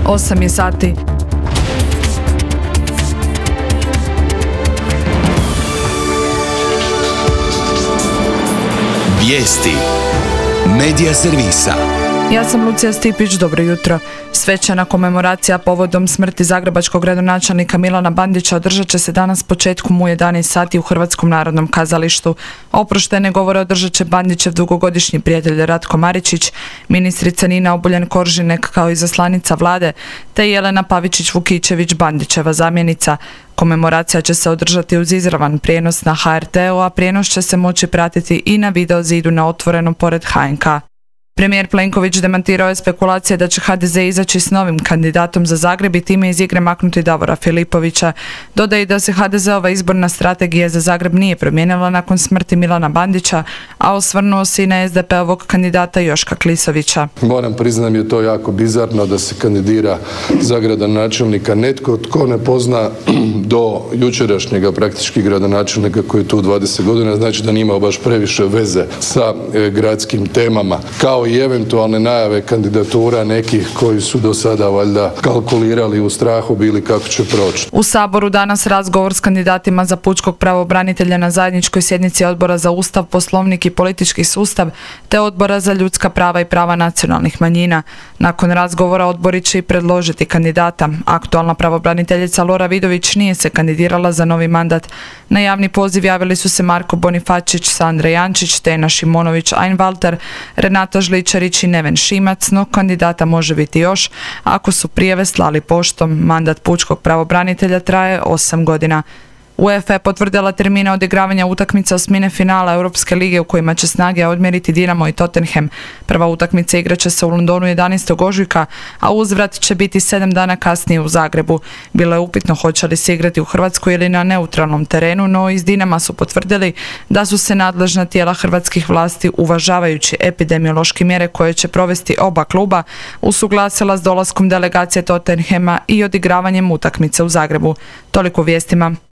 8 je sati. Vijesti Medija servisa. Ja sam Lucija Stipić, dobro jutro. Svečana komemoracija povodom smrti zagrebačkog gradonačelnika Milana Bandića održat će se danas početkom u 11 sati u Hrvatskom narodnom kazalištu. Oproštajne govore održat će Bandićev dugogodišnji prijatelj Ratko Maričić, ministrica Nina Obuljen-Koržinek kao izaslanica vlade, te Jelena Pavičić-Vukičević, Bandićeva zamjenica. Komemoracija će se održati uz izravan prijenos na HRT-u, a prijenos će se moći pratiti i na video zidu na Otvorenom pored HNK. Premijer Plenković demantirao je spekulacije da će HDZ izaći s novim kandidatom za Zagreb i time iz igre maknuti Davora Filipovića. Dodaje da se HDZ-ova izborna strategija za Zagreb nije promijenila nakon smrti Milana Bandića, a osvrnuo se i na SDP-ovog kandidata Joška Klisovića. Moram priznati mi je to jako bizarno da se kandidira za gradonačelnika netko tko ne pozna do jučerašnjega praktički gradonačelnika koji je tu 20 godina, znači da nije imao baš previše veze sa gradskim temama, kao i eventualne najave kandidatura nekih koji su do sada valjda kalkulirali u strahu bili kako će proći. U Saboru danas razgovor s kandidatima za pučkog pravobranitelja na zajedničkoj sjednici Odbora za Ustav, Poslovnik i politički sustav te Odbora za ljudska prava i prava nacionalnih manjina. Nakon razgovora odbori će i predložiti kandidata. Aktualna pravobraniteljica Lora Vidović nije se kandidirala za novi mandat. Na javni poziv javili su se Marko Bonifačić, Sandra Jančić, Tena Šimonović, Einwalter, Renata Žličarić i Neven Šimac, no kandidata može biti još ako su prijave slali poštom. Mandat pučkog pravobranitelja traje 8 godina. UEFA je potvrdila termine odigravanja utakmica osmine finala Europske lige u kojima će snage odmjeriti Dinamo i Tottenham. Prva utakmica igraće se u Londonu 11. ožujka, a uzvrat će biti 7 dana kasnije u Zagrebu. Bilo je upitno hoće li se igrati u Hrvatskoj ili na neutralnom terenu, no iz Dinama su potvrdili da su se nadležna tijela hrvatskih vlasti, uvažavajući epidemiološke mjere koje će provesti oba kluba, usuglasila s dolaskom delegacije Tottenhama i odigravanjem utakmice u Zagrebu. Toliko vijestima.